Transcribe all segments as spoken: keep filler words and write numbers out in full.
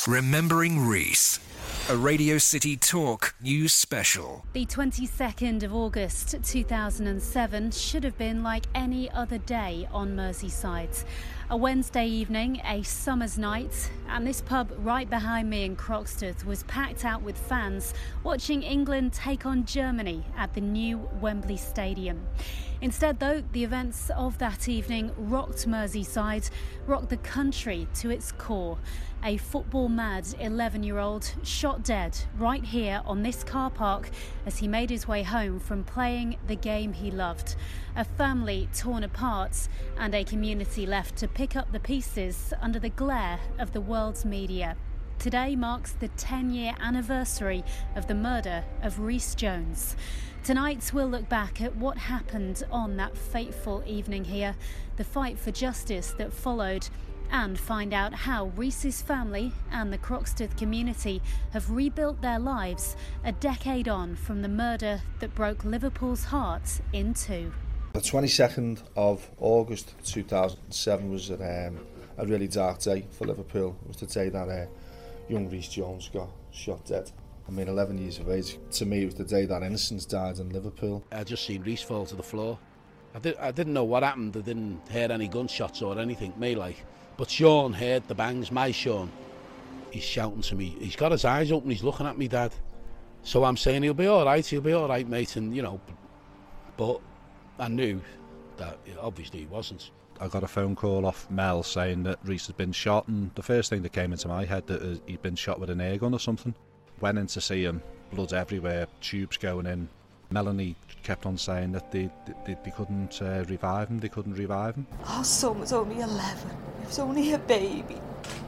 Remembering Reese, a Radio City Talk news special. The twenty-second of August two thousand seven should have been like any other day on Merseyside. A Wednesday evening, a summer's night, and this pub right behind me in Croxteth was packed out with fans watching England take on Germany at the new Wembley Stadium. Instead, though, the events of that evening rocked Merseyside, rocked the country to its core. A football-mad eleven-year-old shot dead right here on this car park as he made his way home from playing the game he loved. A family torn apart and a community left to pick up the pieces under the glare of the world's media. Today marks the ten-year anniversary of the murder of Reece Jones. Tonight we'll look back at what happened on that fateful evening here, the fight for justice that followed, and find out how Reece's family and the Croxteth community have rebuilt their lives a decade on from the murder that broke Liverpool's heart in two. The twenty-second of August two thousand seven was um, a really dark day for Liverpool. It was the day that uh, young Reece Jones got shot dead. I mean, eleven years of age. To me, it was the day that innocence died in Liverpool. I just seen Reece fall to the floor. I, did, I didn't know what happened. I didn't hear any gunshots or anything, me like. But Sean heard the bangs, my Sean. He's shouting to me. He's got his eyes open, he's looking at me, Dad. So I'm saying, he'll be all right, he'll be all right, mate. And, you know, but I knew that obviously he wasn't. I got a phone call off Mel saying that Reece had been shot, and the first thing that came into my head that uh, he'd been shot with an air gun or something. Went in to see him, blood everywhere, tubes going in. Melanie kept on saying that they they, they couldn't uh, revive him, they couldn't revive him. Our son was only eleven, he was only a baby.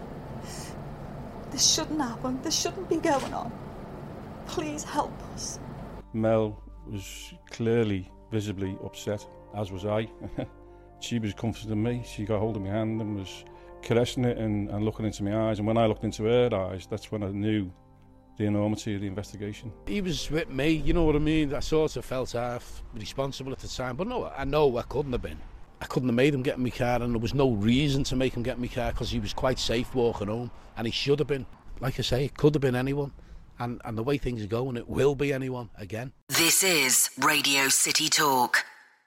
This shouldn't happen, this shouldn't be going on. Please help us. Mel was clearly, visibly upset, as was I. She was comforting me, she got hold of my hand and was caressing it and, and looking into my eyes, and when I looked into her eyes, that's when I knew the enormity of the investigation. He was with me, you know what I mean? I sort of felt half responsible at the time, but no, I know I couldn't have been. I couldn't have made him get in my car, and there was no reason to make him get in my car because he was quite safe walking home, and he should have been. Like I say, it could have been anyone, and, and the way things are going, it will be anyone again. This is Radio City Talk.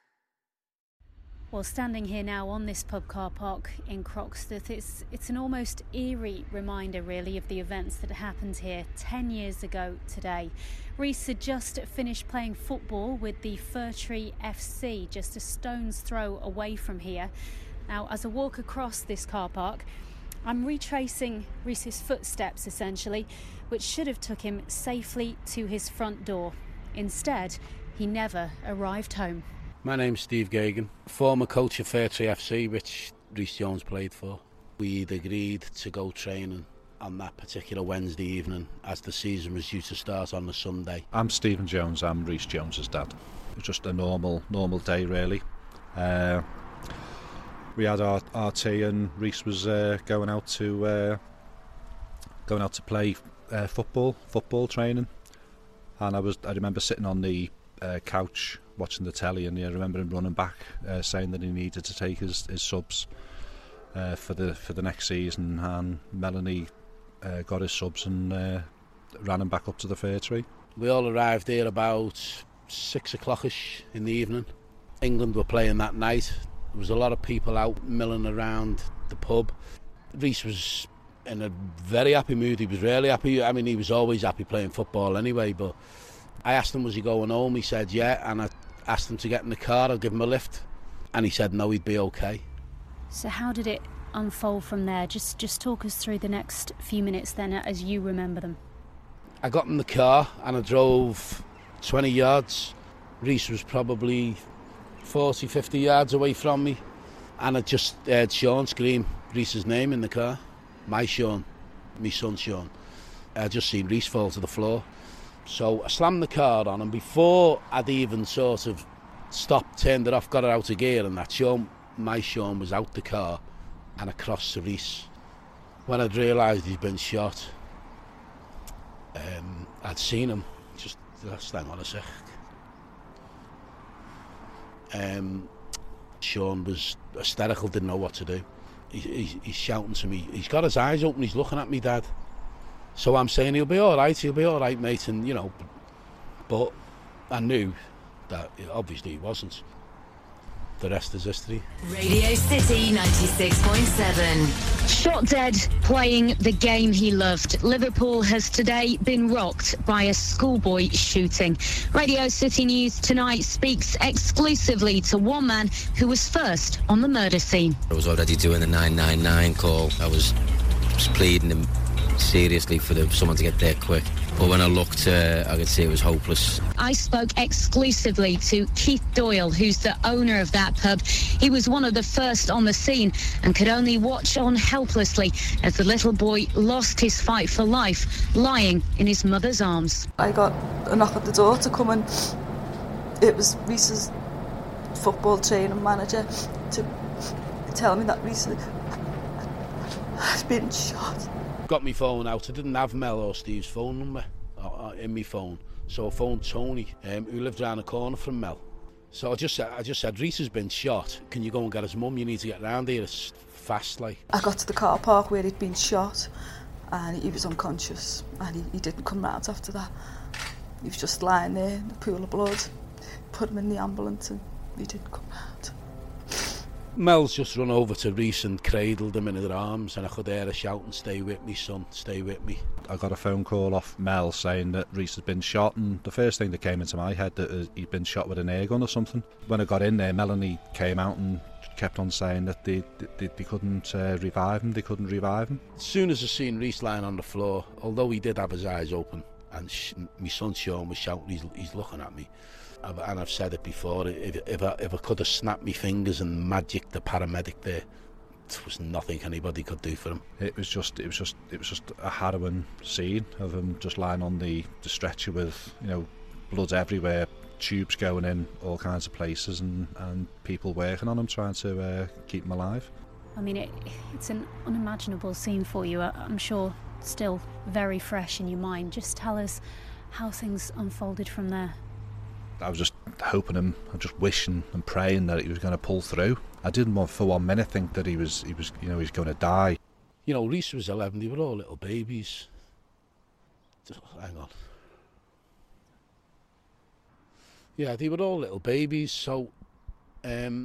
Well, standing here now on this pub car park in Croxteth, it's, it's an almost eerie reminder, really, of the events that happened here ten years ago today. Reece had just finished playing football with the Furtree F C, just a stone's throw away from here. Now, as I walk across this car park, I'm retracing Reece's footsteps, essentially, which should have took him safely to his front door. Instead, he never arrived home. My name's Steve Gagan, former coach of Furtree F C, which Reece Jones played for. We'd agreed to go training on that particular Wednesday evening as the season was due to start on the Sunday. I'm Stephen Jones, I'm Reece Jones's dad. It was just a normal normal day, really. Uh, we had our, our tea and Reece was uh, going out to uh, going out to play uh, football, football training. And I was I remember sitting on the uh, couch watching the telly, and I remember him running back uh, saying that he needed to take his, his subs uh, for the for the next season, and Melanie uh, got his subs and uh, ran him back up to the Furtree. We all arrived here about six o'clock-ish in the evening. England were playing that night. There was a lot of people out milling around the pub. Reece was in a very happy mood. He was really happy. I mean, he was always happy playing football anyway, but I asked him, was he going home? He said, yeah, and I asked him to get in the car, I'll give him a lift, and he said no, he'd be okay. So how did it unfold from there? Just just talk us through the next few minutes then as you remember them. I got in the car and I drove twenty yards. Reece was probably forty, fifty yards away from me, and I just heard Sean scream Reece's name in the car. My Sean, my son Sean. I just seen Reece fall to the floor. So I slammed the car on, and before I'd even sort of stopped, turned it off, got it out of gear and that, Sean, my Sean was out the car and across to Reece. When I'd realised he'd been shot, um, I'd seen him, just, just hang on a sec. Um, Sean was hysterical, didn't know what to do. He, he, he's shouting to me, he's got his eyes open, he's looking at me, Dad. So I'm saying he'll be all right, he'll be all right, mate, and you know, but I knew that obviously he wasn't. The rest is history. Radio City ninety-six point seven. Shot dead playing the game he loved. Liverpool has today been rocked by a schoolboy shooting. Radio City News tonight speaks exclusively to one man who was first on the murder scene. I was already doing the nine nine nine call. I was just pleading him seriously for the, someone to get there quick. But when I looked, uh, I could see it was hopeless. I spoke exclusively to Keith Doyle, who's the owner of that pub. He was one of the first on the scene and could only watch on helplessly as the little boy lost his fight for life, lying in his mother's arms. I got a knock at the door to come and it was Reece's football training manager to tell me that Reece had been shot. Got my phone out. I didn't have Mel or Steve's phone number in my phone, so I phoned Tony, um, who lived around the corner from Mel. So I just said, I just said, Reece has been shot. Can you go and get his mum? You need to get round here. It's fast, like. I got to the car park where he'd been shot, and he was unconscious, and he, he didn't come round after that. He was just lying there in the pool of blood. Put him in the ambulance, and he didn't come round. Mel's just run over to Reece and cradled him in her arms, and I could hear her shouting, "Stay with me, son, stay with me." I got a phone call off Mel saying that Reece had been shot, and the first thing that came into my head that he'd been shot with an air gun or something. When I got in there, Melanie came out and kept on saying that they they, they couldn't uh, revive him, they couldn't revive him. As soon as I seen Reece lying on the floor, although he did have his eyes open, and sh- my son Sean was shouting, he's, he's looking at me. And I've said it before, if, if, I, if I could have snapped my fingers and magicked the paramedic there, there was nothing anybody could do for him. It was just, it was just, it was just a harrowing scene of him just lying on the, the stretcher with, you know, blood everywhere, tubes going in all kinds of places, and, and people working on him trying to uh, keep him alive. I mean, it, it's an unimaginable scene for you. I'm sure still very fresh in your mind. Just tell us how things unfolded from there. I was just hoping him, just wishing and praying that he was going to pull through. I didn't want for one minute think that he was, he was, you know, he's going to die. You know, Reece was eleven. They were all little babies. Hang on. Yeah, they were all little babies. So, um,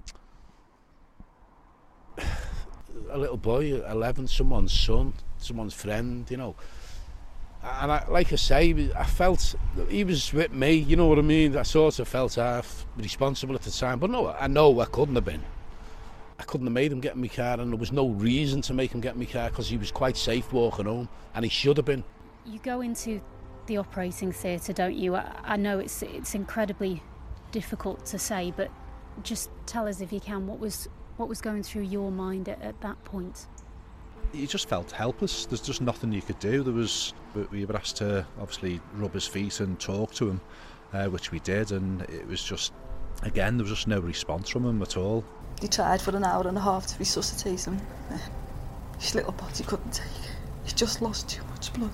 a little boy, eleven, someone's son, someone's friend. You know. And I, like I say, I felt he was with me, you know what I mean? I sort of felt half responsible at the time. But no, I know I couldn't have been. I couldn't have made him get in my car, and there was no reason to make him get in my car because he was quite safe walking home, and he should have been. You go into the operating theatre, don't you? I, I know it's it's incredibly difficult to say, but just tell us if you can, what was what was going through your mind at, at that point? You just felt helpless. There's just nothing you could do. There was, we were asked to obviously rub his feet and talk to him, uh, which we did, and it was just, again, there was just no response from him at all. He tried for an hour and a half to resuscitate him. His little body couldn't take it. He just lost too much blood.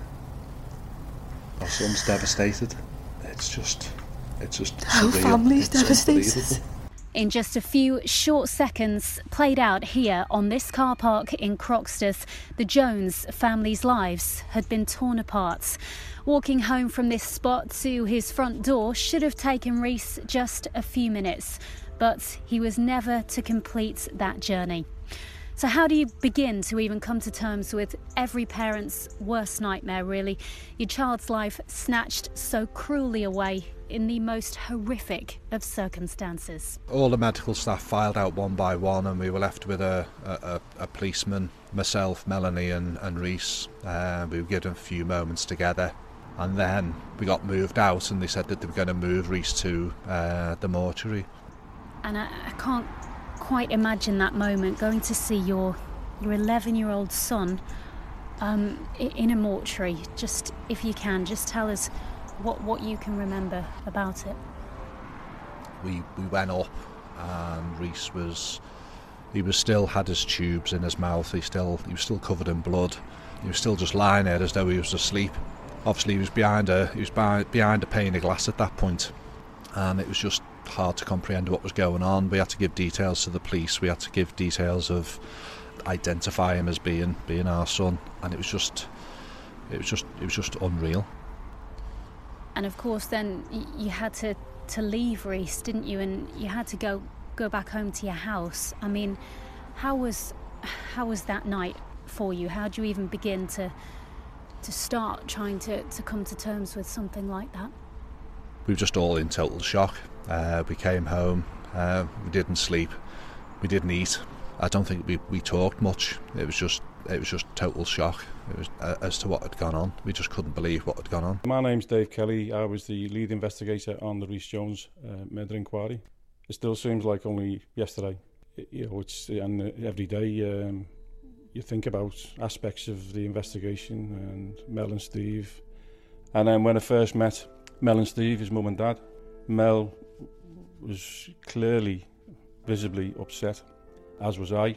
Our son's devastated. It's just, it's just Our surreal. family's It's devastated. In just a few short seconds, played out here on this car park in Croxteth, the Jones family's lives had been torn apart. Walking home from this spot to his front door should have taken Reece just a few minutes, but he was never to complete that journey. So how do you begin to even come to terms with every parent's worst nightmare, really? Your child's life snatched so cruelly away in the most horrific of circumstances. All the medical staff filed out one by one, and we were left with a, a, a policeman, myself, Melanie and, and Reece. Uh, we were given a few moments together, and then we got moved out, and they said that they were going to move Reece to uh, the mortuary. And I, I can't quite imagine that moment, going to see your your eleven-year-old son um, in a mortuary. Just, if you can, just tell us what what you can remember about it. We we went up, and Reece was he was still had his tubes in his mouth. He still he was still covered in blood. He was still just lying there as though he was asleep. Obviously, he was behind a he was behind, behind a pane of glass at that point, and it was just hard to comprehend what was going on. We had to give details to the police. We had to give details of identify him as being being our son, and it was just it was just it was just unreal. And of course, then y- you had to, to leave Reece, didn't you? And you had to go go back home to your house. I mean, how was how was that night for you? How do you even begin to to start trying to, to come to terms with something like that? We were just all in total shock. Uh, we came home, uh, we didn't sleep, we didn't eat. I don't think we, we talked much. It was just it was just total shock. It was uh, as to what had gone on. We just couldn't believe what had gone on. My name's Dave Kelly. I was the lead investigator on the Reece Jones uh, murder inquiry. It still seems like only yesterday. It, you know, it's and every day um, you think about aspects of the investigation and Mel and Steve. And then when I first met Mel and Steve, his mum and dad, Mel was clearly, visibly upset, as was I.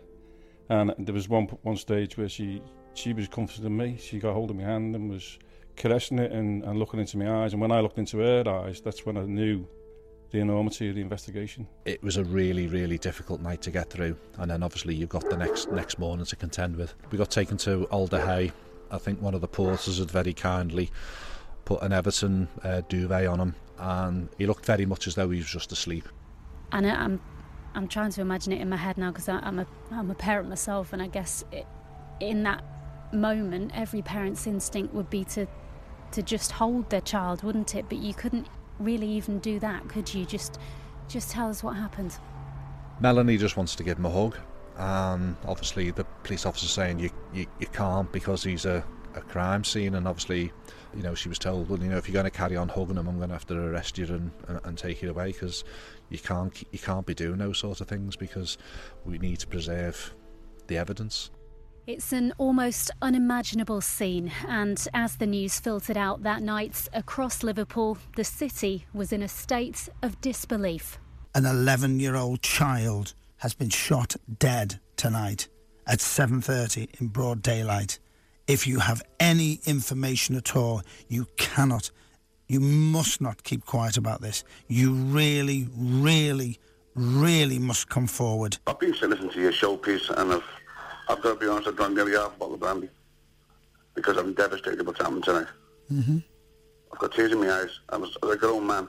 And there was one one stage where she she was comforting me. She got hold of my hand and was caressing it and, and looking into my eyes. And when I looked into her eyes, that's when I knew the enormity of the investigation. It was a really, really difficult night to get through. And then obviously you've got the next next morning to contend with. We got taken to Alder Hey. I think one of the porters had very kindly put an Everton uh, duvet on him, and he looked very much as though he was just asleep. And I'm I'm trying to imagine it in my head now, because I'm a I'm a parent myself, and I guess it, in that moment every parent's instinct would be to to just hold their child, wouldn't it? But you couldn't really even do that, could you? Just just tell us what happened. Melanie just wants to give him a hug, and obviously the police officer saying you, you, you can't because he's a, a crime scene, and obviously, you know, she was told, well, you know, if you're going to carry on hugging him, I'm going to have to arrest you and, and, and take you away, because you can't you can't be doing those sort of things, because we need to preserve the evidence. It's an almost unimaginable scene, and as the news filtered out that night across Liverpool, the city was in a state of disbelief. An eleven-year-old child has been shot dead tonight at seven thirty in broad daylight. If you have any information at all, you cannot, you must not keep quiet about this. You really, really, really must come forward. I've been listening to your showpiece, and I've, I've got to be honest, I've drunk nearly half a bottle of brandy because I'm devastated what's happened tonight. Mm-hmm. I've got tears in my eyes. I was a grown man.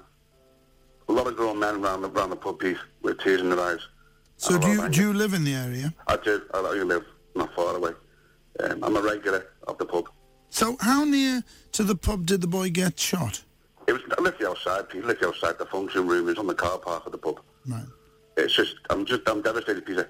A lot of grown men around the, around the pub piece with tears in their eyes. So do you, do you live in the area? I do. I, I live not far away. Um, I'm a regular of the pub. So how near to the pub did the boy get shot? It was literally outside, Pete, literally outside the function room. It was on the car park of the pub. Right. It's just, I'm just, I'm devastated, Peter.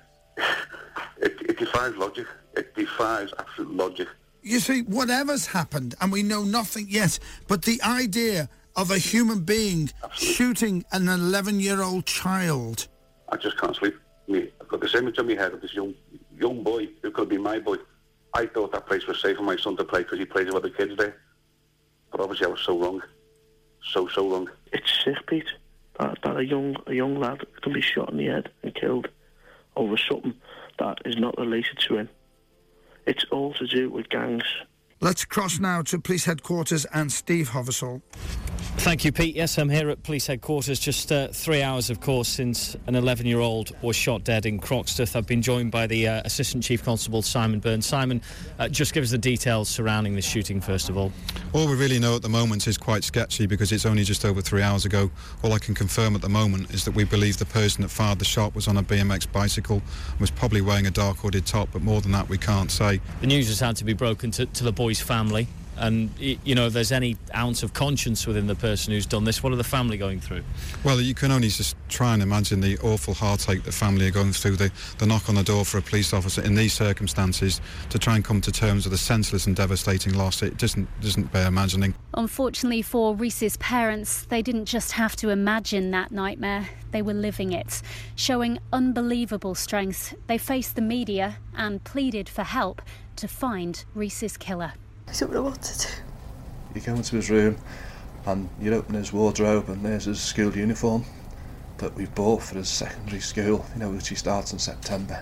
it, it defies logic. It defies absolute logic. You see, whatever's happened, and we know nothing yet, but the idea of a human being Absolutely. shooting an eleven-year-old child. I just can't sleep. Me, I've got this image in my head of this young young boy who could be my boy. I thought that place was safe for my son to play because he plays with other kids there. But obviously I was so wrong. So, so wrong. It's sick, Pete, that, that a young a young lad can be shot in the head and killed over something that is not related to him. It's all to do with gangs. Let's cross now to police headquarters and Steve Hoversall. Thank you, Pete. Yes, I'm here at police headquarters just uh, three hours, of course, since an eleven-year-old was shot dead in Croxteth. I've been joined by the uh, Assistant Chief Constable, Simon Burns. Simon, uh, just give us the details surrounding this shooting, first of all. All we really know at the moment is quite sketchy because it's only just over three hours ago. All I can confirm at the moment is that we believe the person that fired the shot was on a B M X bicycle and was probably wearing a dark hooded top, but more than that we can't say. The news has had to be broken to, to the boy's family. And, you know, if there's any ounce of conscience within the person who's done this, what are the family going through? Well, you can only just try and imagine the awful heartache the family are going through, the, the knock on the door for a police officer in these circumstances to try and come to terms with a senseless and devastating loss. It doesn't, doesn't bear imagining. Unfortunately for Reece's parents, they didn't just have to imagine that nightmare, they were living it. Showing unbelievable strength, they faced the media and pleaded for help to find Reece's killer. I don't know what to do. You go into his room and you open his wardrobe and there's his school uniform that we've bought for his secondary school, you know, which he starts in September.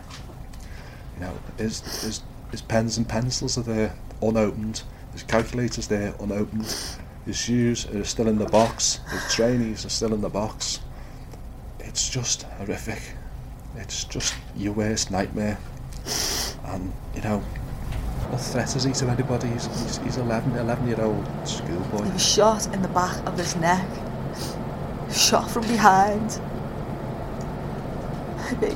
You know, his, his, his pens and pencils are there, unopened. His calculator's there, unopened. His shoes are still in the box. His trainees are still in the box. It's just horrific. It's just your worst nightmare. And, you know, what threat is he to anybody? He's, he's, he's eleven, eleven year old schoolboy. He was shot in the back of his neck, shot from behind. My baby.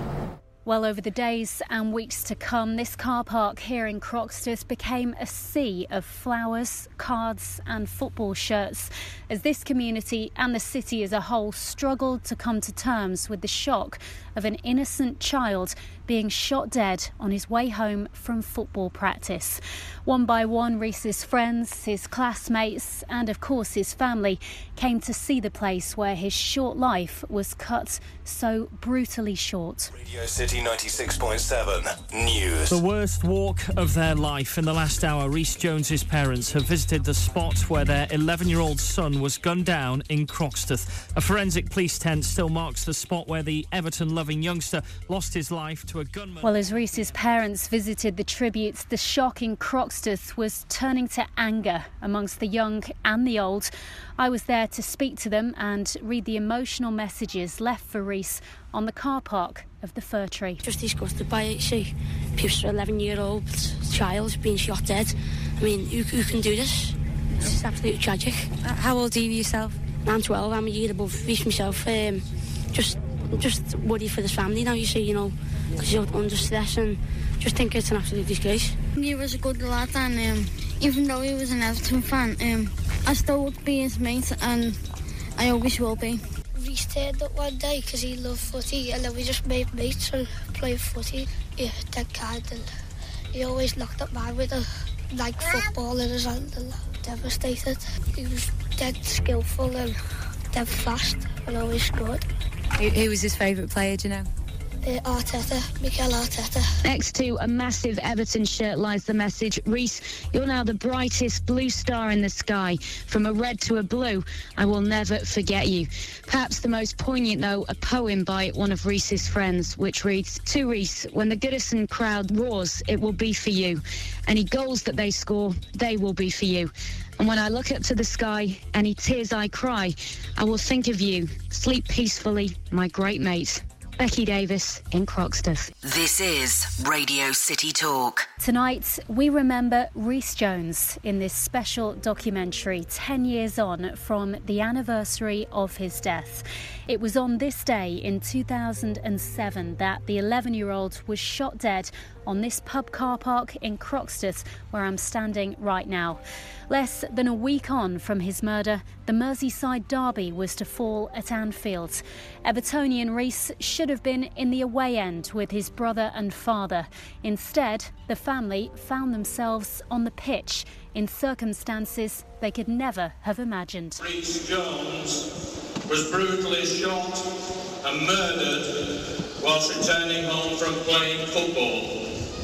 Well, over the days and weeks to come, this car park here in Croxteth became a sea of flowers, cards and football shirts as this community and the city as a whole struggled to come to terms with the shock of an innocent child being shot dead on his way home from football practice. One by one, Reece's friends, his classmates and of course his family came to see the place where his short life was cut so brutally short. Radio City ninety-six point seven News. The worst walk of their life. In the last hour, Reece Jones's parents have visited the spot where their eleven-year-old son was gunned down in Croxteth. A forensic police tent still marks the spot where the Everton-loving youngster lost his life to a gunman. Well, as Reece's parents visited the tributes, the shock in Croxteth was turning to anger amongst the young and the old. I was there to speak to them and read the emotional messages left for Reece on the car park of the Fir Tree. Just disgusted by it. See, Peter's eleven-year-old child being shot dead. I mean, who, who can do this? This is absolutely tragic. How old are you yourself? I'm twelve. I'm a year above Reece myself. Um, just, just worried for this family now. You see, you know, because you're under stress and just think it's an absolute disgrace. He was a good lad, and um, even though he was an Everton fan, um, I still would be his mate, and I always will be. Reece turned up one day because he loved footy, and then we just made mates and played footy. Yeah, dead kind, and he always looked at mine with a like football in his hand, and devastated. He was dead skillful and dead fast, and always good. Who, who was his favourite player, do you know? Uh, Arteta, Mikel Arteta. Next to a massive Everton shirt lies the message, Reece, you're now the brightest blue star in the sky. From a red to a blue, I will never forget you. Perhaps the most poignant, though, a poem by one of Reece's friends, which reads, to Reece, when the Goodison crowd roars, it will be for you. Any goals that they score, they will be for you. And when I look up to the sky, any tears I cry, I will think of you. Sleep peacefully, my great mate. Becky Davis in Croxteth. This is Radio City Talk. Tonight, we remember Reece Jones in this special documentary, ten years on from the anniversary of his death. It was on this day in two thousand seven that the eleven-year-old was shot dead on this pub car park in Croxteth, where I'm standing right now. Less than a week on from his murder, the Merseyside derby was to fall at Anfield. Evertonian Reece should have been in the away end with his brother and father. Instead, the family found themselves on the pitch in circumstances they could never have imagined. Reece Jones was brutally shot and murdered whilst returning home from playing football.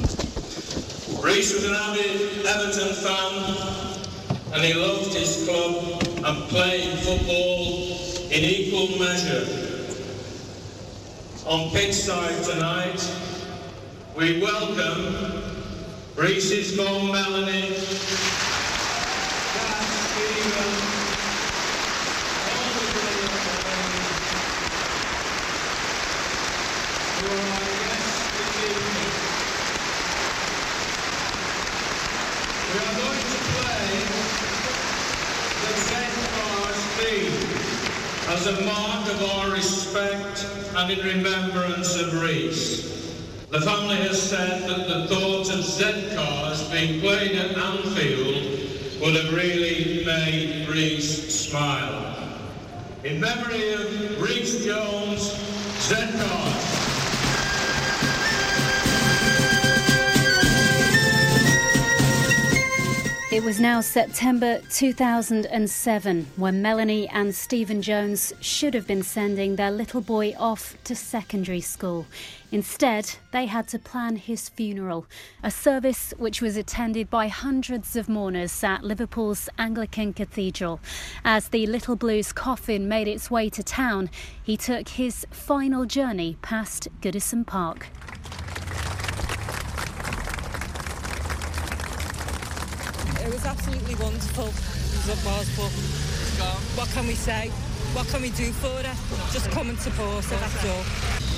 Reece was an avid Everton fan, and he loved his club and played football in equal measure. On pitchside tonight, we welcome Reece's mum Melanie, Dad Stephen, all the great family, who are our guests this evening. We are going to play the Z Cars theme as a mark of our respect and in remembrance of Reece. The family has said that the thought of Z Cars being played at Anfield would have really made Reece smile. In memory of Reece Jones, Z Cars. It was now September two thousand seven when Melanie and Stephen Jones should have been sending their little boy off to secondary school. Instead, they had to plan his funeral, a service which was attended by hundreds of mourners at Liverpool's Anglican Cathedral. As the little blue's coffin made its way to town, he took his final journey past Goodison Park. It was absolutely wonderful. It was, but what can we say? What can we do for her? Just come and support her, that's all.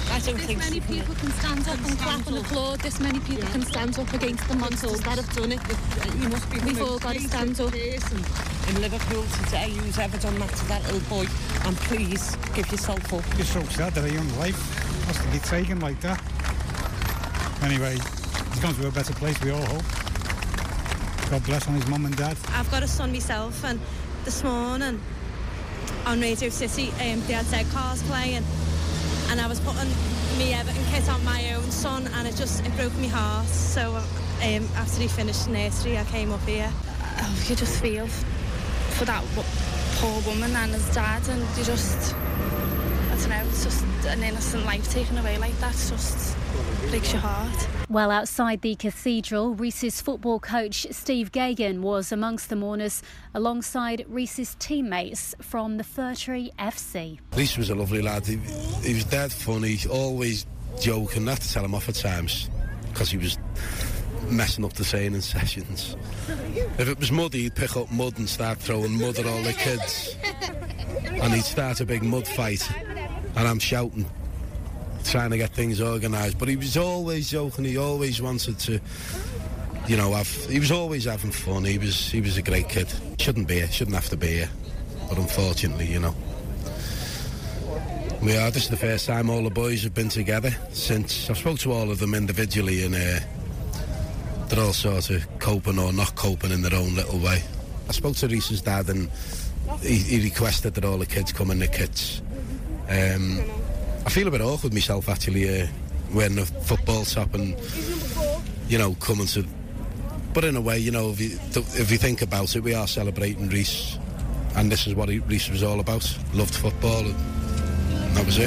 I don't this think many so. people can stand up and clap and applaud. This many people can stand up against the monsters that have done it. You must be We've the all most got to stand up. person in Liverpool today who's ever done that to that little boy. And please give yourself up. It's so sad that a young life has to be taken like that. Anyway, he's gone to a better place, we all hope. God bless on his mum and dad. I've got a son myself, and this morning on Radio City, um, they had their cars playing, and I was putting me Everton kit on my own son, and it just it broke my heart. So um, after he finished nursery, I came up here. Oh, you just feel for that poor woman and his dad, and you just, I don't know, it's just an innocent life taken away like that. It's just breaks your heart. Well, outside the cathedral, Reese's football coach Steve Gagan was amongst the mourners alongside Reese's teammates from the Furtree F C. Reese was a lovely lad. He, he was dead funny, always joking. I had to tell him off at times because he was messing up the training sessions. If it was muddy, he'd pick up mud and start throwing mud at all the kids. And he'd start a big mud fight. And I'm shouting, trying to get things organised. But he was always joking. He always wanted to, you know, have. He was always having fun. He was he was a great kid. Shouldn't be here. Shouldn't have to be here. But unfortunately, you know. We are. This is the first time all the boys have been together since. I've spoke to all of them individually, and uh, they're all sort of coping or not coping in their own little way. I spoke to Reese's dad, and he, he requested that all the kids come in the kits. Um, I feel a bit awkward myself actually uh, wearing a football top and, you know, coming to. But in a way, you know, if you, if you think about it, we are celebrating Reese, and this is what he, Reese was all about. Loved football, and that was it.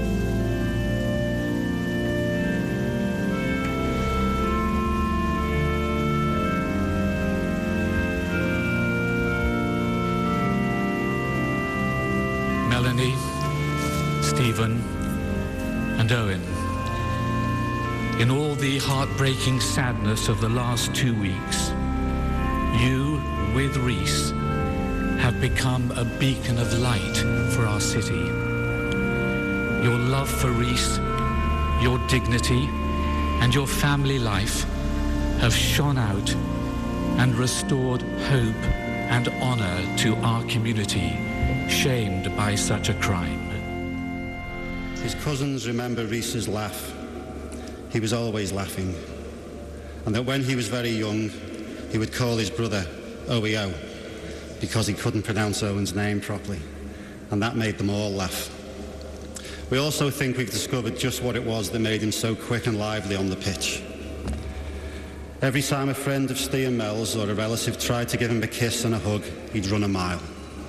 Melanie, Stephen and Owen. In all the heartbreaking sadness of the last two weeks, you, with Reese, have become a beacon of light for our city. Your love for Reese, your dignity and your family life have shone out and restored hope and honour to our community, shamed by such a crime. His cousins remember Reese's laugh. He was always laughing. And that when he was very young, he would call his brother O E O because he couldn't pronounce Owen's name properly. And that made them all laugh. We also think we've discovered just what it was that made him so quick and lively on the pitch. Every time a friend of Stian Mel's or a relative tried to give him a kiss and a hug, he'd run a mile.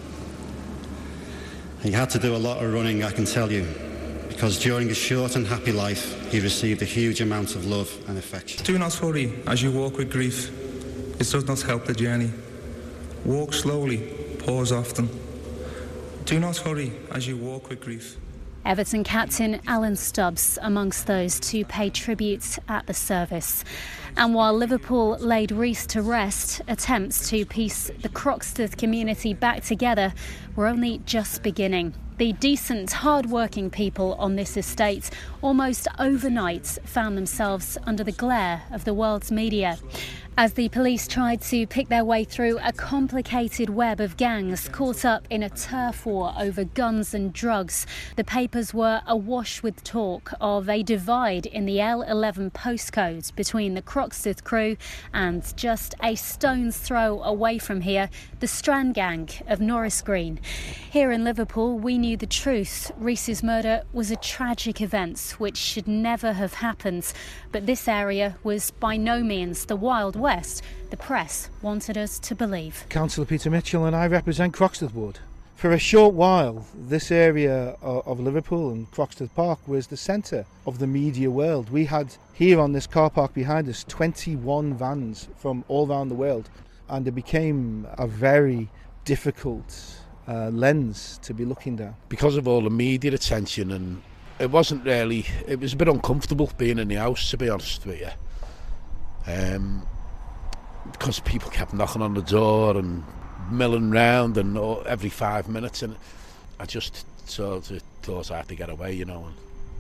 He had to do a lot of running, I can tell you, because during his short and happy life, he received a huge amount of love and affection. Do not hurry as you walk with grief. It does not help the journey. Walk slowly, pause often. Do not hurry as you walk with grief. Everton captain Alan Stubbs amongst those to pay tribute at the service. And while Liverpool laid Reese to rest, attempts to piece the Croxteth community back together were only just beginning. The decent, hard-working people on this estate almost overnight found themselves under the glare of the world's media. As the police tried to pick their way through a complicated web of gangs caught up in a turf war over guns and drugs, the papers were awash with talk of a divide in the L eleven postcode between the Croxteth crew and, just a stone's throw away from here, the Strand gang of Norris Green. Here in Liverpool, we knew the truth. Reese's murder was a tragic event which should never have happened, but this area was by no means the Wild West the press wanted us to believe. Councillor Peter Mitchell and I represent Croxteth Ward. For a short while, this area of Liverpool and Croxteth Park was the centre of the media world. We had here on this car park behind us twenty-one vans from all around the world, and it became a very difficult uh, lens to be looking down. Because of all the media attention, and it wasn't really, it was a bit uncomfortable being in the house, to be honest with you. Um, because people kept knocking on the door and milling round and all, every five minutes, and I just sort of thought I had to get away, you know. And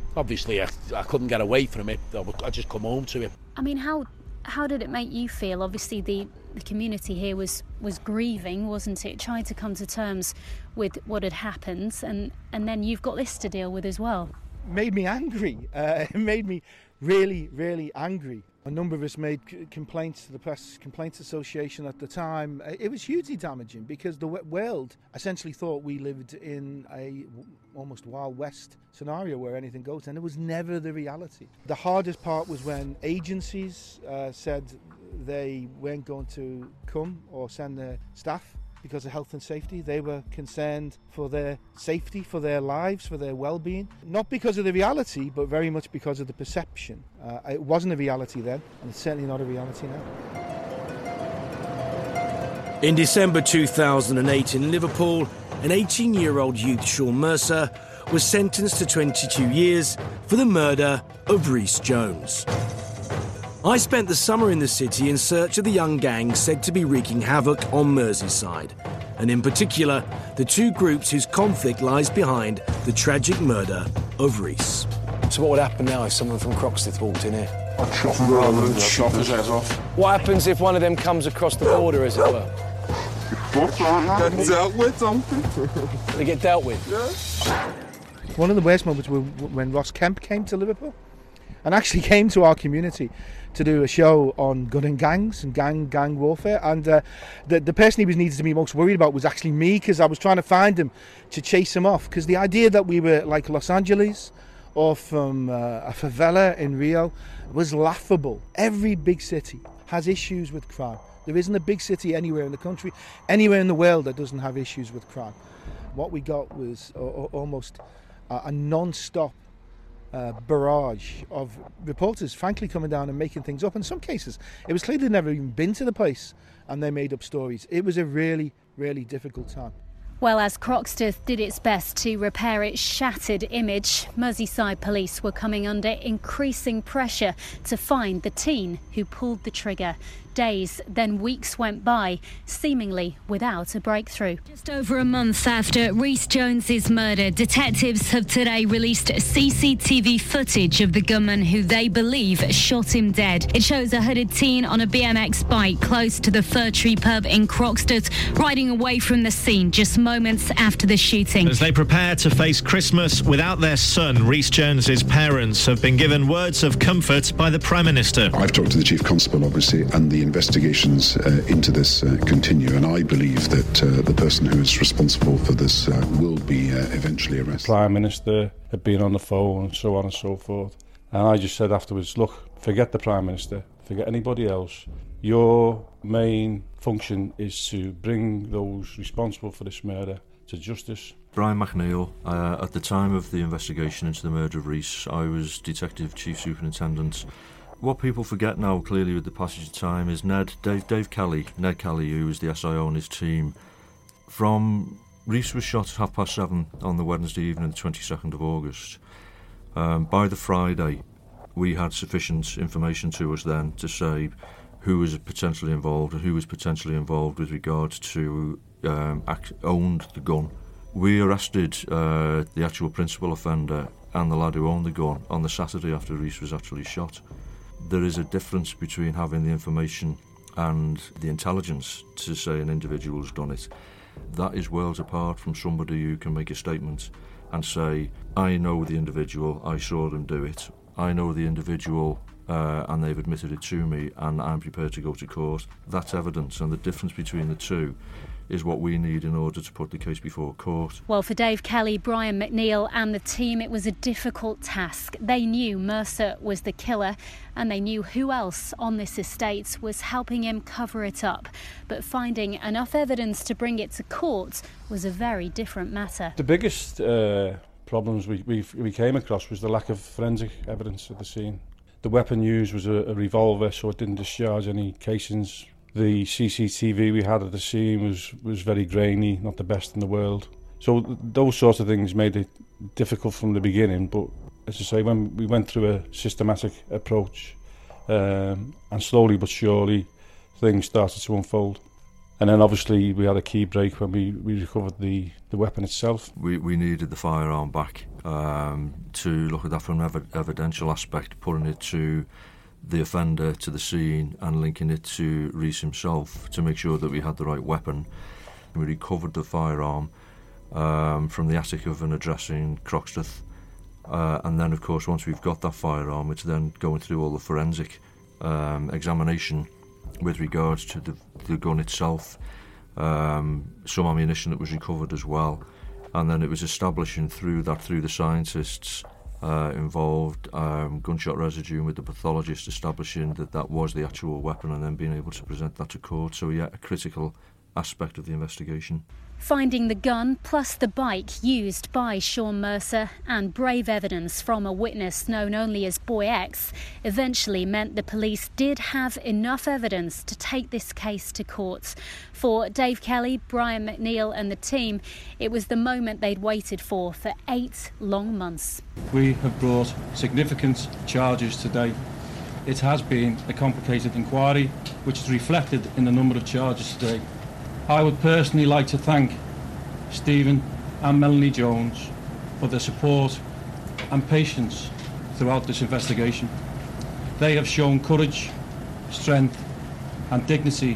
Obviously, I, I couldn't get away from it. I, would, I just come home to it. I mean, how how did it make you feel? Obviously, the, the community here was, was grieving, wasn't it? Trying to come to terms with what had happened, and, and then you've got this to deal with as well. Made me angry. Uh, it made me really, really angry. A number of us made c- complaints to the Press Complaints Association at the time. It was hugely damaging because the world essentially thought we lived in a almost Wild West scenario where anything goes, and it was never the reality. The hardest part was when agencies uh, said they weren't going to come or send their staff because of health and safety. They were concerned for their safety, for their lives, for their well-being. Not because of the reality, but very much because of the perception. Uh, it wasn't a reality then, and it's certainly not a reality now. In December two thousand eight in Liverpool, an eighteen-year-old youth, Sean Mercer, was sentenced to twenty-two years for the murder of Rhys Jones. I spent the summer in the city in search of the young gang said to be wreaking havoc on Merseyside, and in particular, the two groups whose conflict lies behind the tragic murder of Rhys. So what would happen now if someone from Croxteth walked in here? I'd chop him rather than chop his head off. What happens if one of them comes across the border, as it were? Get dealt with, something. They get dealt with? Yeah. One of the worst moments was when Ross Kemp came to Liverpool and actually came to our community to do a show on gun and gangs and gang gang warfare, and uh, the the person he was needed to be most worried about was actually me, because I was trying to find him to chase him off, because the idea that we were like Los Angeles or from uh, a favela in Rio was laughable. Every big city has issues with crime. There isn't a big city anywhere in the country, anywhere in the world that doesn't have issues with crime. What we got was uh, almost a, a non-stop Uh, barrage of reporters frankly coming down and making things up. In some cases it was clear they'd never even been to the place and they made up stories. It was a really, really difficult time. Well, as Croxteth did its best to repair its shattered image, Merseyside police were coming under increasing pressure to find the teen who pulled the trigger. Days, then weeks went by, seemingly without a breakthrough. Just over a month after Rhys Jones's murder, detectives have today released C C T V footage of the gunman who they believe shot him dead. It shows a hooded teen on a B M X bike close to the Fir Tree pub in Croxteth, riding away from the scene just moments after the shooting. As they prepare to face Christmas without their son, Rhys Jones's parents have been given words of comfort by the Prime Minister. I've talked to the Chief Constable, obviously, and the investigations uh, into this uh, continue, and I believe that uh, the person who is responsible for this uh, will be uh, eventually arrested. The Prime Minister had been on the phone and so on and so forth, and I just said afterwards, look, forget the Prime Minister, forget anybody else. Your main function is to bring those responsible for this murder to justice. Brian McNeil, uh, at the time of the investigation into the murder of Rhys, I was Detective Chief Superintendent. What people forget now, clearly with the passage of time, is Ned, Dave, Dave Kelly, Ned Kelly, who was the S I O on his team. From Rhys was shot at half past seven on the Wednesday evening, the twenty-second of August. Um, by the Friday, we had sufficient information to us then to say who was potentially involved and who was potentially involved with regard to um, act, owned the gun. We arrested uh, the actual principal offender and the lad who owned the gun on the Saturday after Rhys was actually shot. There is a difference between having the information and the intelligence to say an individual's done it. That is worlds apart from somebody who can make a statement and say, I know the individual, I saw them do it, I know the individual uh, and they've admitted it to me and I'm prepared to go to court. That's evidence, and the difference between the two is what we need in order to put the case before court. Well, for Dave Kelly, Brian McNeil and the team, it was a difficult task. They knew Mercer was the killer and they knew who else on this estate was helping him cover it up. But finding enough evidence to bring it to court was a very different matter. The biggest uh, problems we, we, we came across was the lack of forensic evidence at the scene. The weapon used was a, a revolver, so it didn't discharge any casings. The C C T V we had at the scene was, was very grainy, not the best in the world. So th- those sorts of things made it difficult from the beginning, but as I say, when we went through a systematic approach, um, and slowly but surely things started to unfold. And then obviously we had a key break when we, we recovered the, the weapon itself. We we needed the firearm back um, to look at that from an ev- evidential aspect, putting it to the offender, to the scene, and linking it to Rees himself to make sure that we had the right weapon. We recovered the firearm um, from the attic of an address in Croxteth. Uh, and then, of course, once we've got that firearm, it's then going through all the forensic um, examination with regards to the, the gun itself, um, some ammunition that was recovered as well, and then it was establishing through that, through the scientists uh, involved, um, gunshot residue, with the pathologist establishing that that was the actual weapon, and then being able to present that to court. So yeah, a critical aspect of the investigation. Finding the gun plus the bike used by Sean Mercer and brave evidence from a witness known only as Boy X eventually meant the police did have enough evidence to take this case to court. For Dave Kelly, Brian McNeil and the team, it was the moment they'd waited for for eight long months. We have brought significant charges today. It has been a complicated inquiry, which is reflected in the number of charges today. I would personally like to thank Stephen and Melanie Jones for their support and patience throughout this investigation. They have shown courage, strength and dignity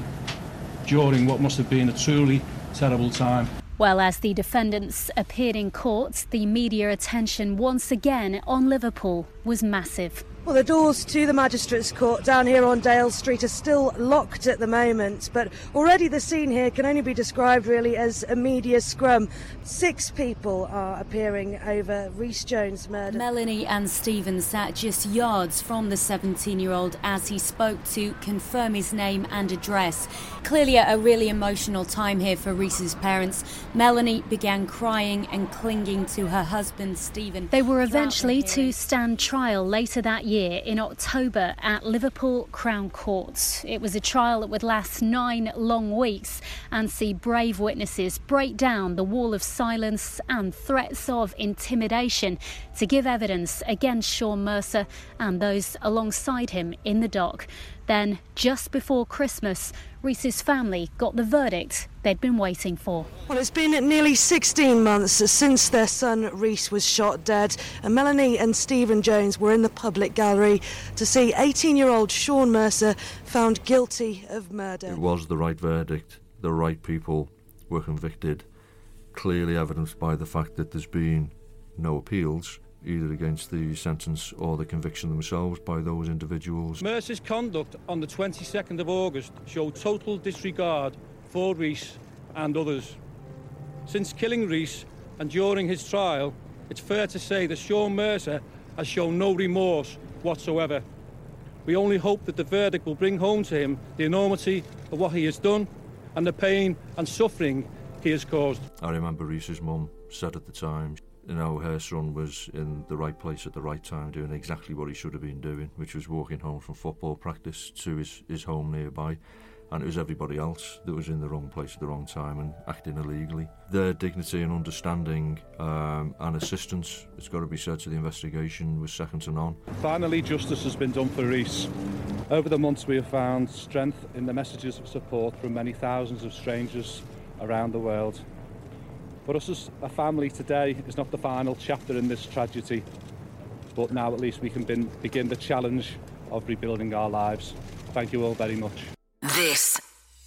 during what must have been a truly terrible time. Well, as the defendants appeared in court, the media attention once again on Liverpool was massive. Well, the doors to the Magistrates' Court down here on Dale Street are still locked at the moment, but already the scene here can only be described really as a media scrum. Six people are appearing over Rees Jones' murder. Melanie and Stephen sat just yards from the seventeen-year-old as he spoke to confirm his name and address. Clearly a really emotional time here for Rees's parents. Melanie began crying and clinging to her husband, Stephen. They were eventually to stand trial later that year. Year in October at Liverpool Crown Court. It was a trial that would last nine long weeks and see brave witnesses break down the wall of silence and threats of intimidation to give evidence against Sean Mercer and those alongside him in the dock. Then, just before Christmas, Rees's family got the verdict they'd been waiting for. Well, it's been nearly sixteen months since their son Rees was shot dead, and Melanie and Stephen Jones were in the public gallery to see eighteen-year-old Sean Mercer found guilty of murder. It was the right verdict. The right people were convicted, clearly evidenced by the fact that there's been no appeals, either against the sentence or the conviction themselves by those individuals. Mercer's conduct on the twenty-second of August showed total disregard for Rees and others. Since killing Rees and during his trial, it's fair to say that Sean Mercer has shown no remorse whatsoever. We only hope that the verdict will bring home to him the enormity of what he has done and the pain and suffering he has caused. I remember Rees's mum said at the time, you know, her son was in the right place at the right time, doing exactly what he should have been doing, which was walking home from football practice to his, his home nearby. And it was everybody else that was in the wrong place at the wrong time and acting illegally. Their dignity and understanding um, and assistance, it's got to be said, to the investigation was second to none. Finally, justice has been done for Rees. Over the months we have found strength in the messages of support from many thousands of strangers around the world. For us as a family, today is not the final chapter in this tragedy, but now at least we can bin, begin the challenge of rebuilding our lives. Thank you all very much. This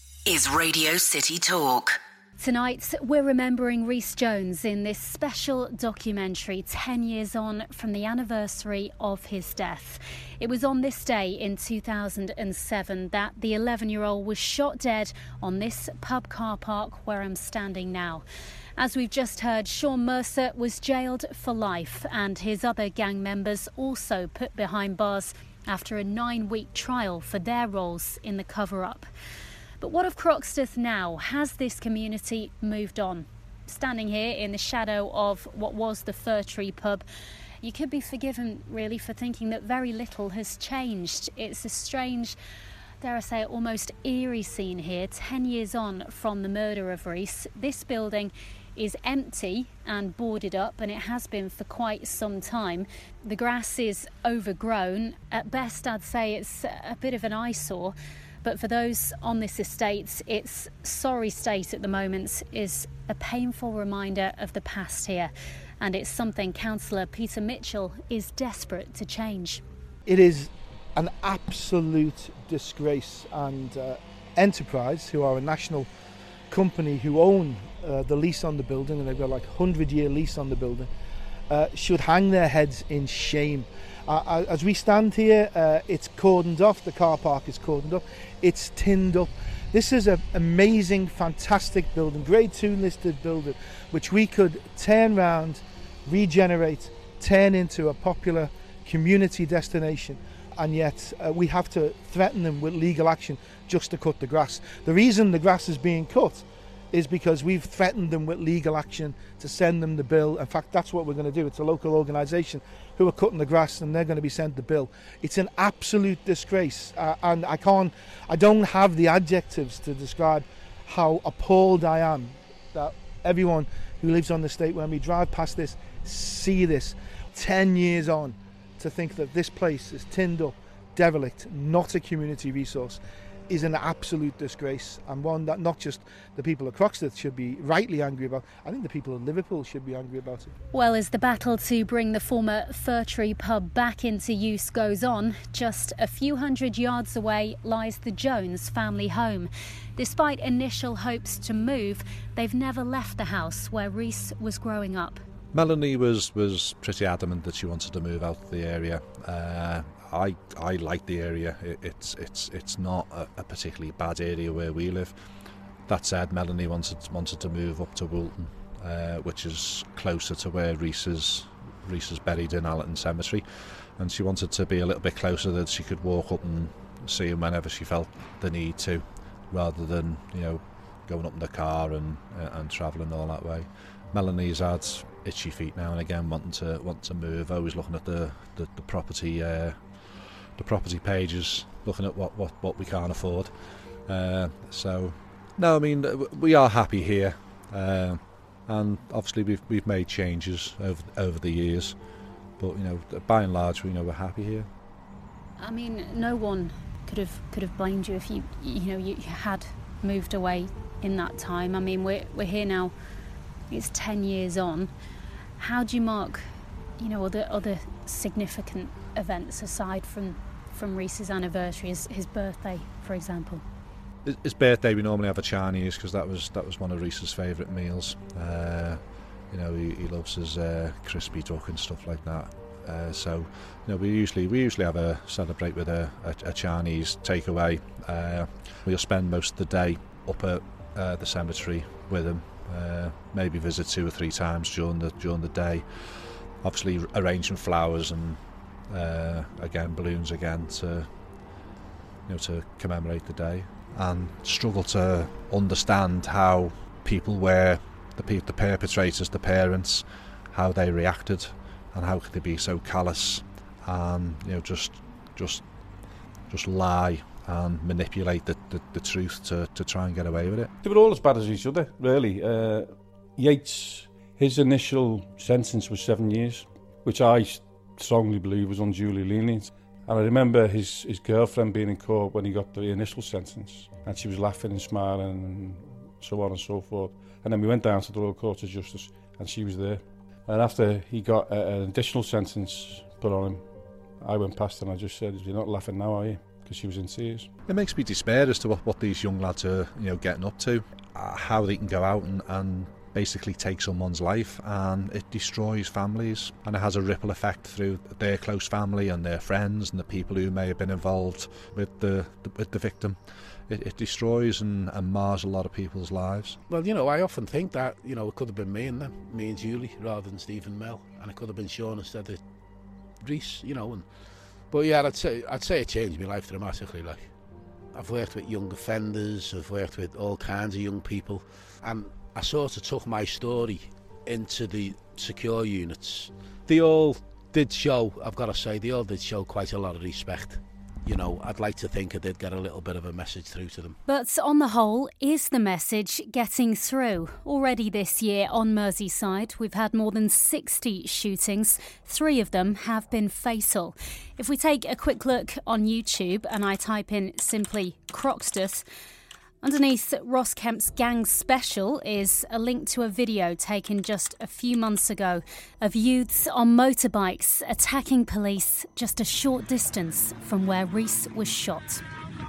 is Radio City Talk. Tonight, we're remembering Rees Jones in this special documentary ten years on from the anniversary of his death. It was on this day in two thousand seven that the eleven-year-old was shot dead on this pub car park where I'm standing now. As we've just heard, Sean Mercer was jailed for life and his other gang members also put behind bars after a nine-week trial for their roles in the cover-up. But what of Croxteth now? Has this community moved on? Standing here in the shadow of what was the Fir Tree pub, you could be forgiven really for thinking that very little has changed. It's a strange, dare I say, almost eerie scene here, ten years on from the murder of Rees. This building is empty and boarded up, and it has been for quite some time. The grass is overgrown. At best, I'd say it's a bit of an eyesore. but for those on this estate, its sorry state at the moment is a painful reminder of the past here, and it's something Councillor Peter Mitchell is desperate to change. It is an absolute disgrace, and uh, Enterprise, who are a national company who own uh, the lease on the building, and they've got like a hundred year lease on the building, uh, should hang their heads in shame. Uh, as we stand here, uh, it's cordoned off, the car park is cordoned off, it's tinned up. This is an amazing, fantastic building, grade two listed building, which we could turn round, regenerate, turn into a popular community destination, and yet uh, we have to threaten them with legal action just to cut the grass. The reason the grass is being cut is because we've threatened them with legal action to send them the bill. In fact, that's what we're going to do. It's a local organisation who are cutting the grass, and they're going to be sent the bill. It's an absolute disgrace, uh, and I can't, I don't have the adjectives to describe how appalled I am that everyone who lives on the estate, when we drive past this, see this ten years on, to think that this place is tinned up, derelict, not a community resource, is an absolute disgrace, and one that not just the people of Croxteth should be rightly angry about. I think the people of Liverpool should be angry about it. Well, as the battle to bring the former Fir Tree pub back into use goes on, just a few hundred yards away lies the Jones family home. Despite initial hopes to move, they've never left the house where Rhys was growing up. Melanie was, was pretty adamant that she wanted to move out of the area. Uh, I I like the area. It, it's it's it's not a, a particularly bad area where we live. That said, Melanie wanted wanted to move up to Woolton, uh, which is closer to where Rhys is Rhys is buried in Allerton Cemetery, and she wanted to be a little bit closer that she could walk up and see him whenever she felt the need to, rather than you know going up in the car and uh, and travelling all that way. Melanie's had itchy feet now and again, wanting to want to move. Always looking at the the, the property uh, the property pages, looking at what, what, what we can't afford. Uh, so, no, I mean we are happy here, uh, and obviously we've we've made changes over over the years, but you know by and large we know we're happy here. I mean, no one could have could have blamed you if you you know you had moved away in that time. I mean, we're we're here now. It's ten years on. How do you mark, you know, other other significant events aside from from Rhys's anniversary, his, his birthday, for example? His birthday, we normally have a Chinese because that was that was one of Rhys's favourite meals. Uh, you know, he, he loves his uh, crispy duck and stuff like that. Uh, so, you know, we usually we usually have a celebrate with a, a, a Chinese takeaway. Uh, we'll spend most of the day up at uh, the cemetery with him. Uh, maybe visit two or three times during the during the day. Obviously, arranging flowers and uh, again balloons again to you know to commemorate the day, and struggle to understand how people were the pe- the perpetrators, the parents, how they reacted, and how could they be so callous and you know just just just lie and manipulate the, the, the truth to, to try and get away with it. They were all as bad as each other, really. Uh, Yates, his initial sentence was seven years, which I strongly believe was unduly lenient. And I remember his, his girlfriend being in court when he got the initial sentence, and she was laughing and smiling and so on and so forth. And then we went down to the Royal Court of Justice, and she was there. And after he got a, an additional sentence put on him, I went past and I just said, "You're not laughing now, are you?" Because she was in tears. It makes me despair as to what, what these young lads are, you know, getting up to, uh, how they can go out and, and basically take someone's life, and it destroys families, and it has a ripple effect through their close family and their friends and the people who may have been involved with the, the with the victim. It, it destroys and, and mars a lot of people's lives. Well, you know, I often think that, you know, it could have been me and them, me and Julie, rather than Stephen Mel, and it could have been Sean instead of Rhys, you know, and But yeah, I'd say I'd say it changed my life dramatically. Like, I've worked with young offenders, I've worked with all kinds of young people, and I sort of took my story into the secure units. They all did show, I've got to say, they all did show quite a lot of respect you know, I'd like to think I did get a little bit of a message through to them. But on the whole, is the message getting through? Already this year on Merseyside, we've had more than sixty shootings. Three of them have been fatal. If we take a quick look on YouTube and I type in simply Croxteth, underneath Ross Kemp's Gang Special is a link to a video taken just a few months ago of youths on motorbikes attacking police just a short distance from where Rees was shot.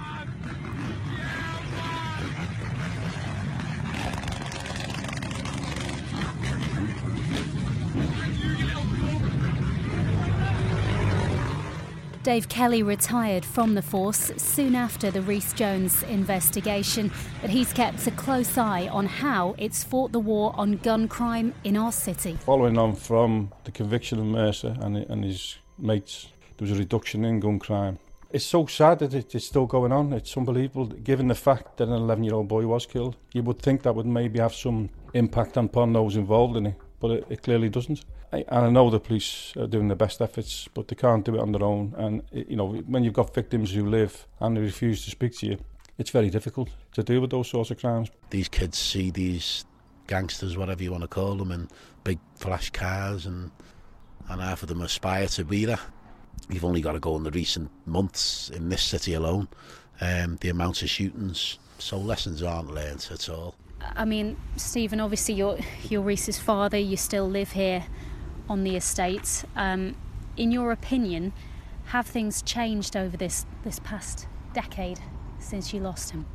Dave Kelly retired from the force soon after the Rees Jones investigation, but he's kept a close eye on how it's fought the war on gun crime in our city. Following on from the conviction of Mercer and, and his mates, there was a reduction in gun crime. It's so sad that it's still going on. It's unbelievable, given the fact that an eleven-year-old boy was killed. You would think that would maybe have some impact upon those involved in it, but it, it clearly doesn't. I, and I know the police are doing their best efforts, but they can't do it on their own. And, it, you know, when you've got victims who live and they refuse to speak to you, it's very difficult to deal with those sorts of crimes. These kids see these gangsters, whatever you want to call them, in big flash cars, and, and half of them aspire to be that. You've only got to go in the recent months in this city alone, um, the amount of shootings, so lessons aren't learned at all. I mean, Stephen, obviously you're, you're Rees's father, you still live here on the estate. Um, in your opinion, have things changed over this, this past decade since you lost him?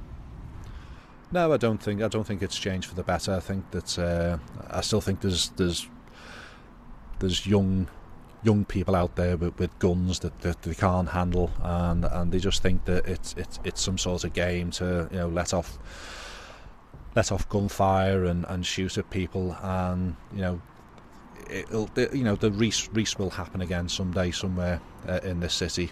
No, I don't think I don't think it's changed for the better. I think that uh, I still think there's there's there's young young people out there with, with guns that, that they can't handle, and and they just think that it's it's it's some sort of game to, you know, let off let off gunfire and, and shoot at people, and, you know, it'll, you know, the Rees Rees will happen again someday somewhere uh, in this city.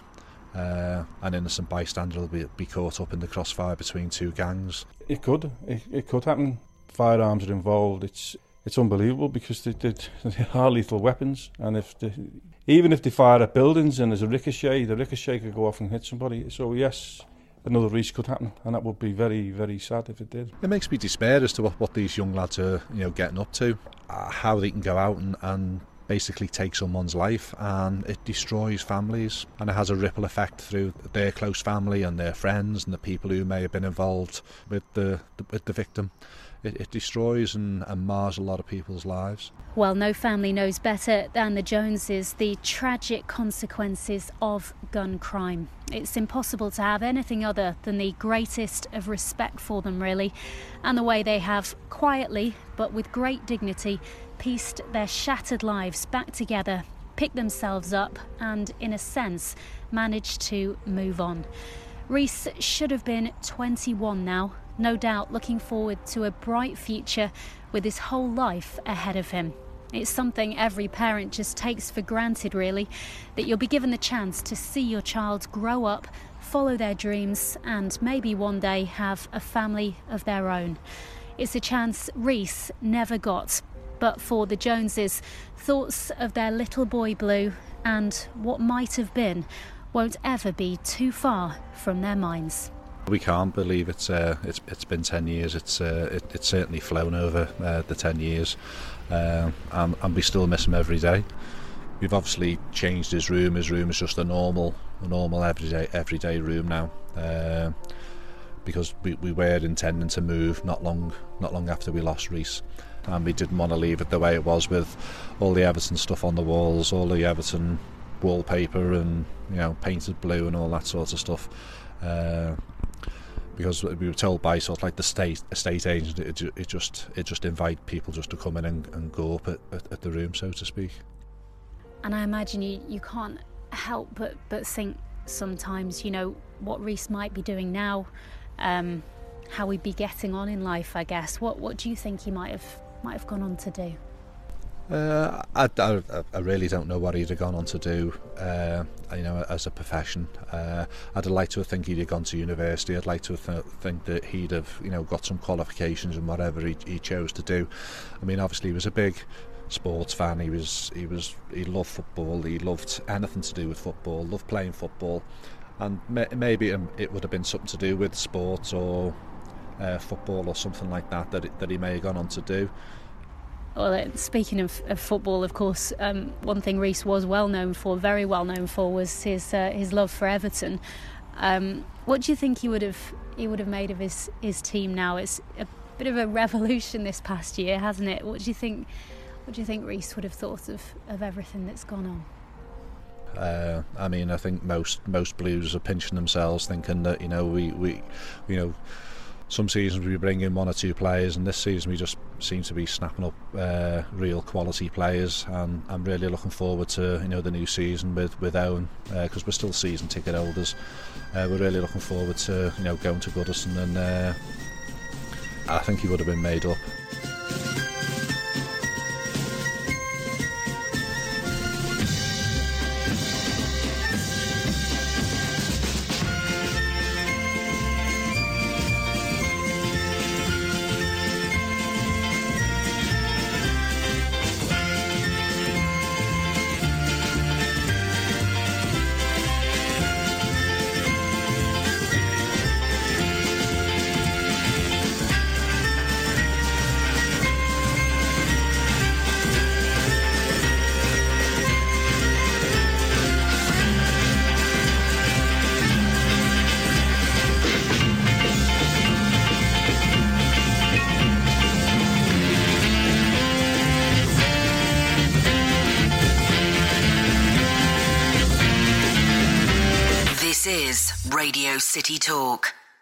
Uh, an innocent bystander will be, be caught up in the crossfire between two gangs. It could, it, it could happen. Firearms are involved. It's it's unbelievable because they, they, they are lethal weapons, and if they, even if they fire at buildings and there's a ricochet, the ricochet could go off and hit somebody. So yes, another Rees could happen, and that would be very, very sad if it did. It makes me despair as to what, what these young lads are, you know, getting up to, uh, how they can go out and, and basically take someone's life, and it destroys families, and it has a ripple effect through their close family and their friends and the people who may have been involved with the, the with the victim. It, it destroys and, and mars a lot of people's lives. Well, no family knows better than the Joneses the tragic consequences of gun crime. It's impossible to have anything other than the greatest of respect for them, really, and the way they have quietly, but with great dignity, pieced their shattered lives back together, picked themselves up, and, in a sense, managed to move on. Rees should have been twenty-one now, no doubt looking forward to a bright future with his whole life ahead of him. It's something every parent just takes for granted, really, that you'll be given the chance to see your child grow up, follow their dreams, and maybe one day have a family of their own. It's a chance Rees never got. But for the Joneses, thoughts of their little boy Blue and what might have been won't ever be too far from their minds. We can't believe it's uh, it's it's been ten years. It's uh, it, it's certainly flown over uh, the ten years, uh, and, and we still miss him every day. We've obviously changed his room. His room is just a normal, a normal everyday everyday room now, uh, because we, we were intending to move not long not long after we lost Rees, and we didn't want to leave it the way it was with all the Everton stuff on the walls, all the Everton wallpaper, and, you know, painted blue and all that sort of stuff. Uh, because we were told by sort of like the state estate agent, it, it just it just invite people just to come in and, and go up at, at, at the room, so to speak. And I imagine you, you can't help but, but think sometimes, you know, what Rees might be doing now, um, how he'd be getting on in life, I guess. What what do you think he might have might have gone on to do? Uh, I, I, I really don't know what he'd have gone on to do, uh, you know, as a profession. Uh, I'd like to think he'd have gone to university. I'd like to th- think that he'd have, you know, got some qualifications in whatever he, he chose to do. I mean, obviously he was a big sports fan. He was, he was, he loved football. He loved anything to do with football. Loved playing football. and may, maybe it would have been something to do with sports or uh, football or something like that that, it, that he may have gone on to do. Well, speaking of, of football, of course, um, one thing Rhys was well known for, very well known for, was his uh, his love for Everton. Um, what do you think he would have he would have made of his, his team now? It's a bit of a revolution this past year, hasn't it? What do you think? What do you think Rhys would have thought of, of everything that's gone on? Uh, I mean, I think most most Blues are pinching themselves, thinking that you know we, we you know. Some seasons we bring in one or two players, and this season we just seem to be snapping up uh, real quality players. And I'm really looking forward to you know the new season with with Owen, because uh, we're still season ticket holders. Uh, we're really looking forward to you know going to Goodison, and uh, I think he would have been made up. This is Radio City Talk.